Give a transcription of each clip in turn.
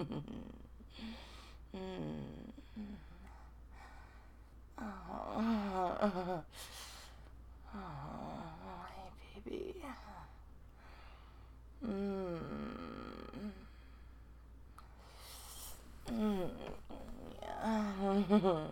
Oh, hey, baby. Yeah.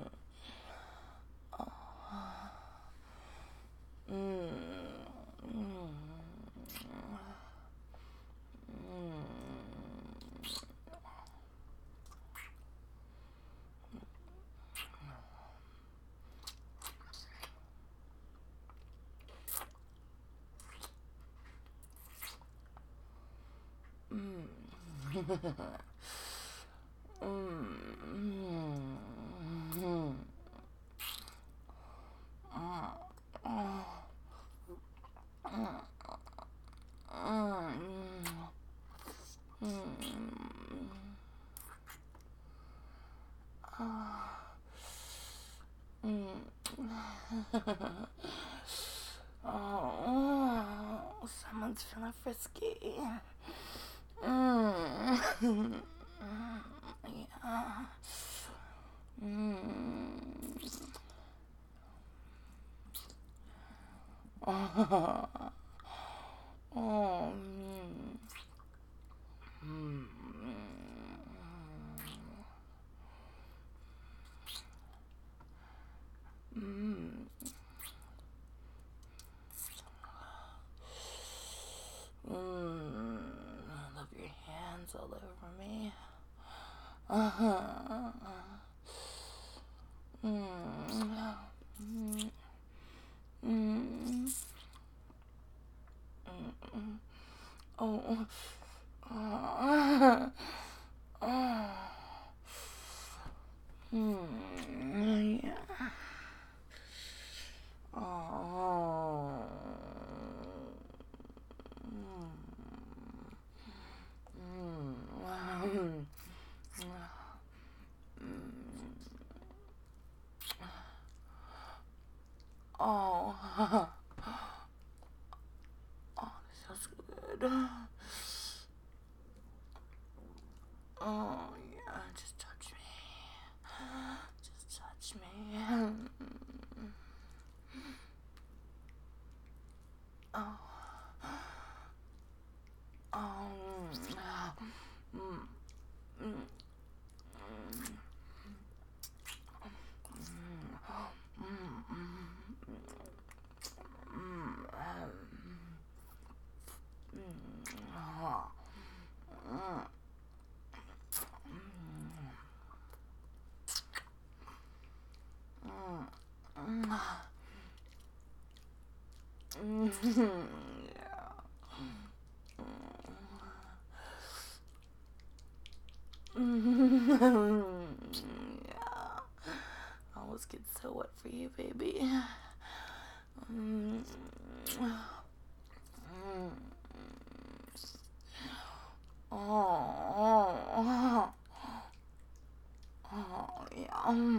Oh, someone's feeling frisky. Yeah. Oh, oh, I love your hands all over me. Oh, yeah. Oh. Oh. Oh, this feels good. Oh, yeah, just touch me. Just touch me. Oh. Yeah. I always get so wet for you, baby. Oh, oh, yeah.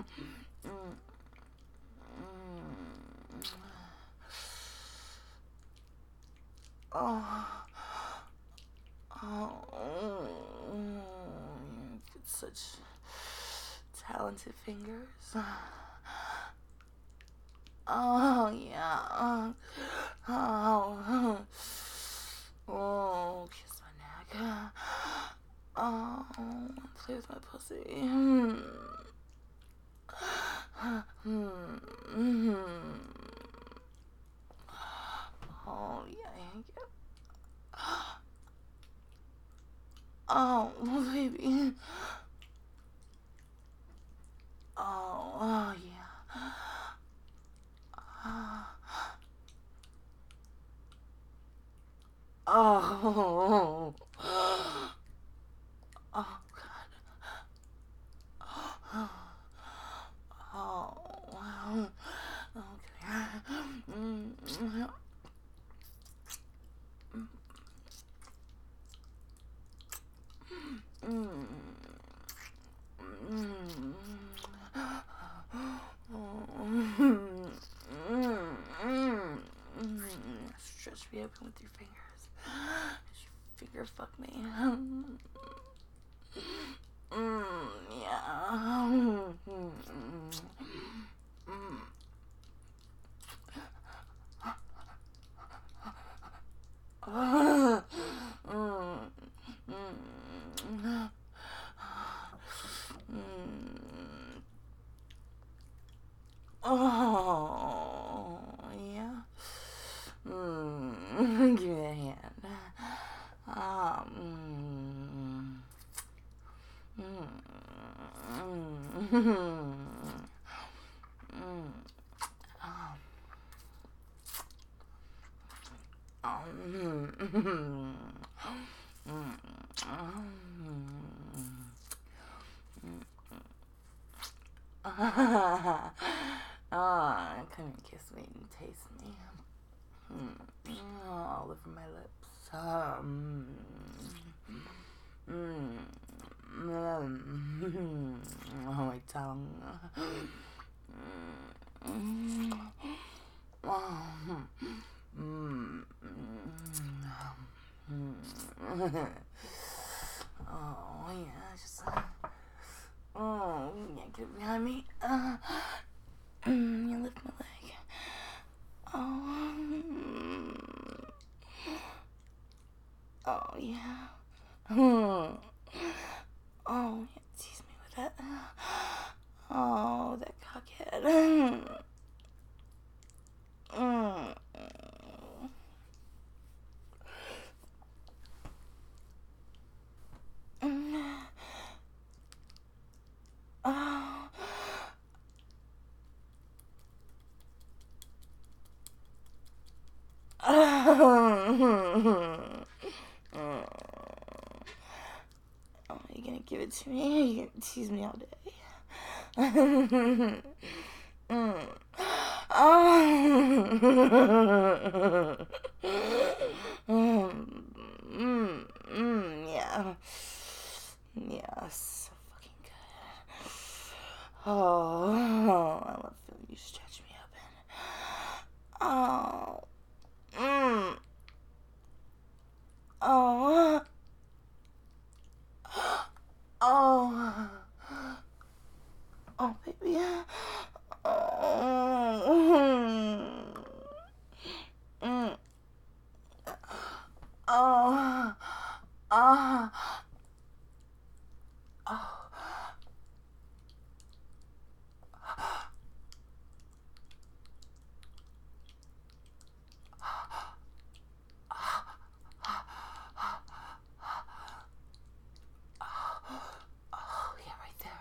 Oh, oh, such talented fingers. Oh, yeah. Oh, oh, kiss my neck. Oh, play with my pussy. Oh, yeah, yeah. Oh, baby. Oh, oh, yeah. Oh, oh, God. Oh, wow. Okay. Stretch me open with your fingers. Finger fuck me. Yeah. Oh, yeah. Give me that hand. Come and kiss me and taste me. All over my lips. Oh, my tongue. Oh, yeah, just oh, yeah, get behind me. You lift my leg. Oh, yeah. Oh, yeah, tease me with that. Oh, that cockhead. Oh, you gonna give it to me? Or you gonna tease me all day? Yeah. Yeah, so fucking good. Oh, I love feeling you stretch me open. Oh. Oh. Oh. Oh, baby. Oh. Oh. Oh. Oh. Oh, yeah, right there.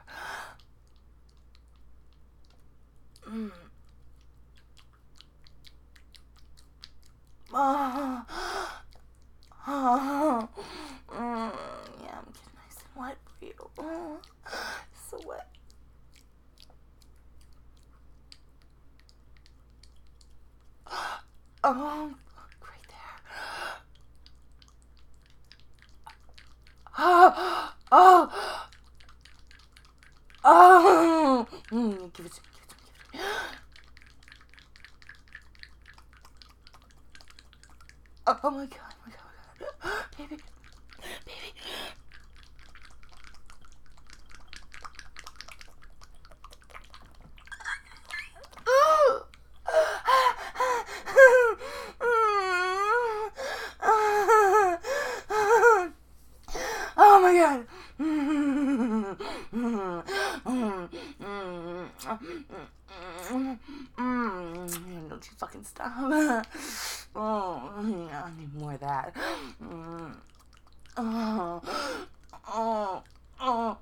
Oh. Oh. Yeah, I'm getting nice and wet for you. Oh, so wet. Oh, right there. Oh. Oh. Oh. Give it to me. Give it to me. Give it to me. Oh my god. Oh my god. Oh my god. Baby. Baby. Oh my god. Don't you fucking stop. Oh, yeah, I need more of that. Oh, oh, oh.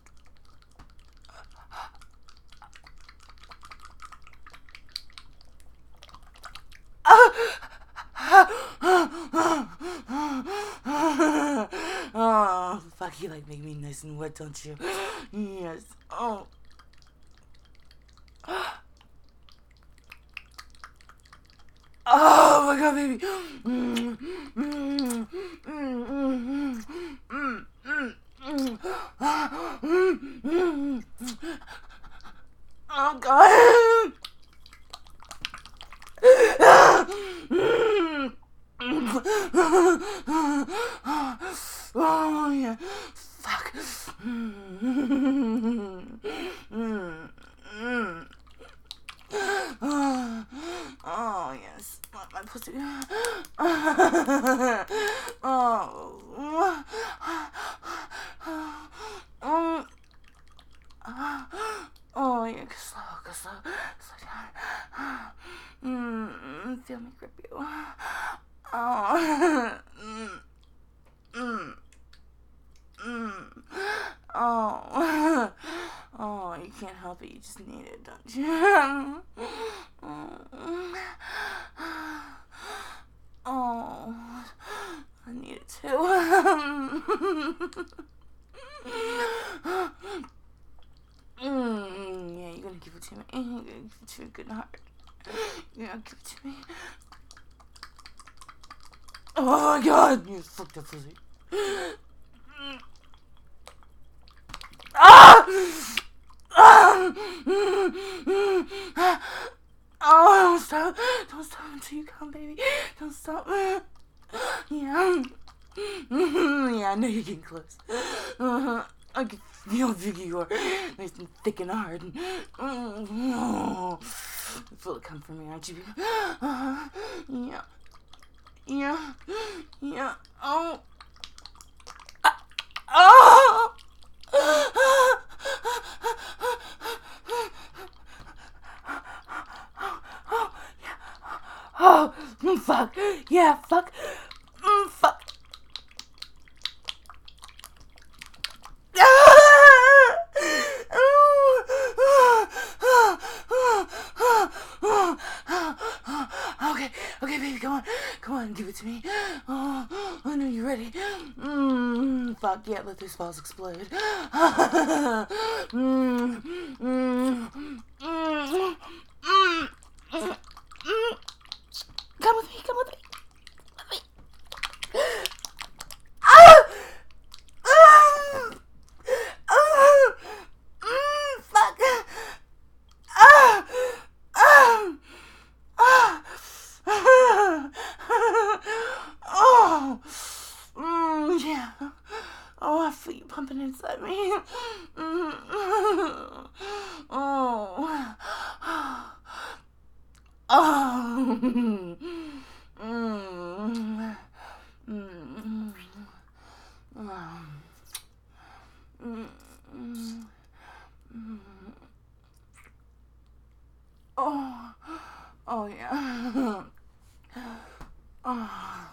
Oh, fuck, you like make me nice and wet, don't you? Yes. Oh. Oh my god, baby. Oh god. Oh yeah. Fuck. fuck. Oh, yes. My pussy. Oh. Oh, yeah, go slow down. Feel me grip you. Oh. Oh. Oh, you can't help it. You just need it, don't you? Oh, I need it too. Yeah, you're gonna give it to me. You're gonna give it to me good heart. You're gonna give it to me. Oh my god, you fucked up pussy. Ah! Oh, don't stop. Don't stop until you come, baby. Don't stop. Yeah. Yeah, I know you're getting close. I can feel how big you are. Nice and thick and hard. You feel it come from me, aren't you? Yeah. Yeah. Yeah. Oh. Oh. Oh, fuck. Yeah, fuck. Fuck. Okay, okay, baby, come on, give it to me. Oh, I know you're ready. Fuck yeah, let these balls explode. Come with me, come with me. Fuck. Oh, yeah. Oh, I feel you pumping inside me. Oh, oh. Oh, oh yeah. Oh,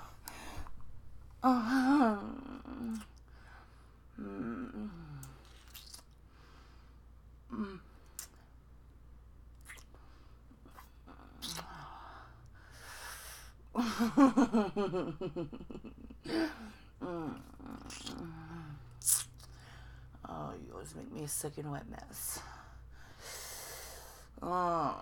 oh. Oh, you always make me a sick and wet mess. Oh.